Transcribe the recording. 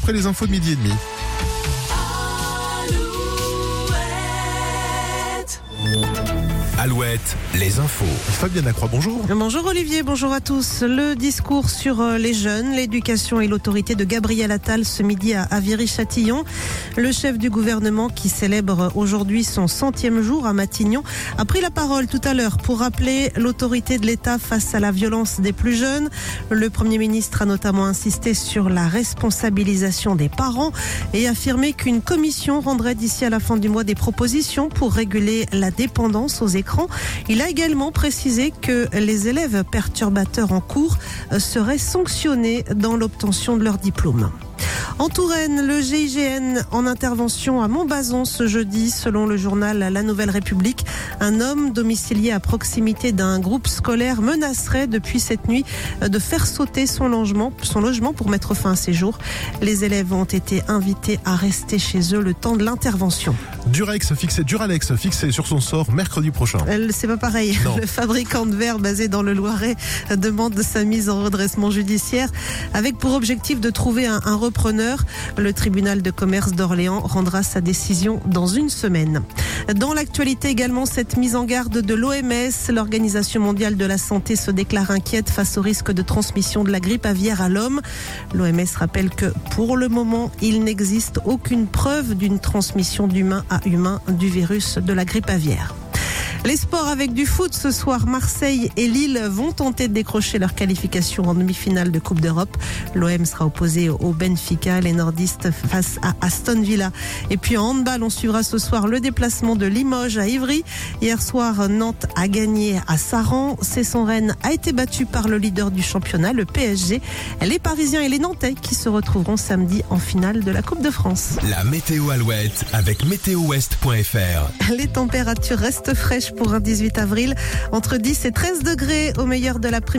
après les infos de 12h30. Alouette, les infos. Fabienne Lacroix, bonjour. Bonjour Olivier, bonjour à tous. Le discours sur les jeunes, l'éducation et l'autorité de Gabriel Attal ce midi à Viry-Châtillon. Le chef du gouvernement qui célèbre aujourd'hui son 100e jour à Matignon a pris la parole tout à l'heure pour rappeler l'autorité de l'État face à la violence des plus jeunes. Le Premier ministre a notamment insisté sur la responsabilisation des parents et affirmé qu'une commission rendrait d'ici à la fin du mois des propositions pour réguler la dépendance aux écrans. Il a également précisé que les élèves perturbateurs en cours seraient sanctionnés dans l'obtention de leur diplôme. En Touraine, le GIGN en intervention à Montbazon ce jeudi, selon le journal La Nouvelle République. Un homme domicilié à proximité d'un groupe scolaire menacerait depuis cette nuit de faire sauter son logement pour mettre fin à ses jours. Les élèves ont été invités à rester chez eux le temps de l'intervention. Duralex fixé sur son sort mercredi prochain. C'est pas pareil. Non. Le fabricant de verre basé dans le Loiret demande sa mise en redressement judiciaire avec pour objectif de trouver un repreneur. Le tribunal de commerce d'Orléans rendra sa décision dans une semaine. Dans l'actualité également, cette mise en garde de l'OMS, l'Organisation mondiale de la santé se déclare inquiète face au risque de transmission de la grippe aviaire à l'homme. L'OMS rappelle que pour le moment, il n'existe aucune preuve d'une transmission d'humain à humain du virus de la grippe aviaire. Les sports avec du foot ce soir, Marseille et Lille vont tenter de décrocher leur qualification en demi-finale de Coupe d'Europe. L'OM sera opposé au Benfica, les nordistes face à Aston Villa. Et puis en handball, on suivra ce soir le déplacement de Limoges à Ivry. Hier soir, Nantes a gagné à Saran. Cesson-Rennes a été battu par le leader du championnat, le PSG. Les Parisiens et les Nantais qui se retrouveront samedi en finale de la Coupe de France. La météo Alouette avec météowest.fr. Les températures restent fraîches pour un 18 avril, entre 10 et 13 degrés au meilleur de l'après-midi.